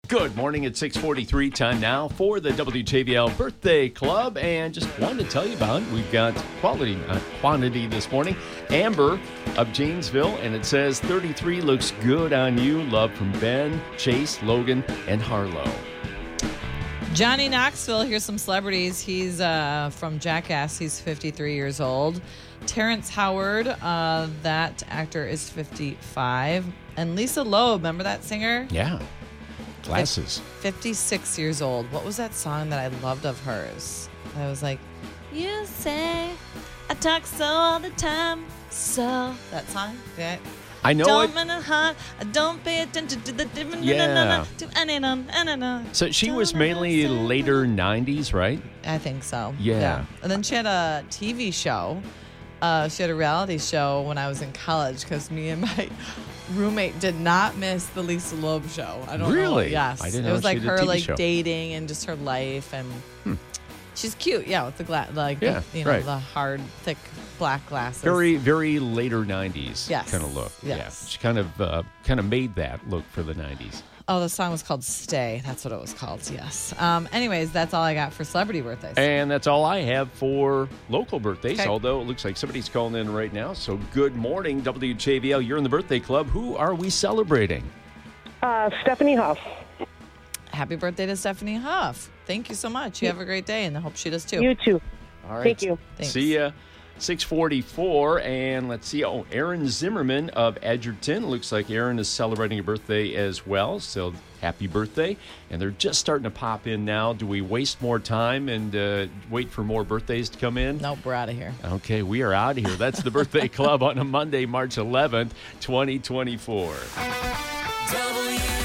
Good morning at 6:43. Time now for the WJVL Birthday Club. And just wanted to tell you about it. We've got quality, not quantity this morning. Amber of Janesville, and it says 33 looks good on you. Love from Ben, Chase, Logan, and Harlow. Johnny Knoxville, here's some celebrities. He's from Jackass. He's 53 years old. Terrence Howard, that actor, is 55. And Lisa Loeb, remember that singer? Yeah. Glasses. 56 years old. What was that song that I loved of hers? I was like, you say I talk so all the time. So, that song? Yeah. I know don't it. Don't pay attention to the different. Yeah. So she was mainly later 90s, right? I think so. Yeah. And then she had a TV show. She had a reality show when I was in college because me and my roommate did not miss the Lisa Loeb show. I don't know. Really? Yes. I didn't know it was like she did a her TV like show. dating and just her life, and she's cute. Yeah, with the right. the hard, thick black glasses. Very, very later 90s kind of look. Yes. Yeah. She kind of made that look for the 90s. Oh, the song was called Stay. That's what it was called, yes. Anyways, that's all I got for celebrity birthdays. And that's all I have for local birthdays, Okay. although it looks like somebody's calling in right now. So good morning, WJVL. You're in the birthday club. Who are we celebrating? Stephanie Huff. Happy birthday to Stephanie Huff. Thank you so much. You have a great day, and I hope she does too. You too. All right. Thank you. Thanks. See ya. 6:44, and let's see. Oh, Aaron Zimmerman of Edgerton. Looks like Aaron is celebrating a birthday as well. So happy birthday. And they're just starting to pop in now. Do we waste more time and wait for more birthdays to come in? Nope, we're out of here. Okay, we are out of here. That's the Birthday Club on a Monday, March 11th, 2024.